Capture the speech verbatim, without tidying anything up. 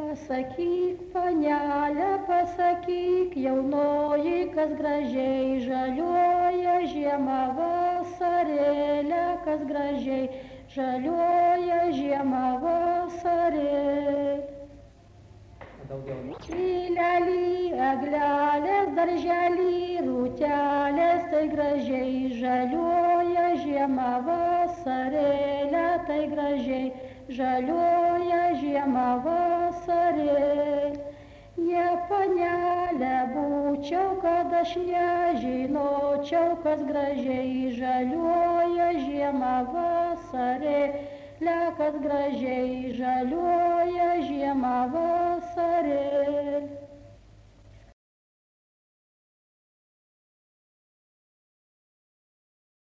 Pasakyk, panelė, pasakyk, jaunoji, kas gražiai žaliuoja, žiemą vasarėlę, kas gražiai žaliuoja, žiemą vasarėlę. Lylelį, eglelės, darželį, rūtelės, tai gražiai žaliuoja, žiemą vasarėlę, tai gražiai žaliuoja, žiemą vasarėlę. Ne panelė būčiau, kad aš nežinočiau, kas gražiai žaliuoja, žiemą vasarėlę, kas gražiai žaliuoja, žiemą vasarėlę.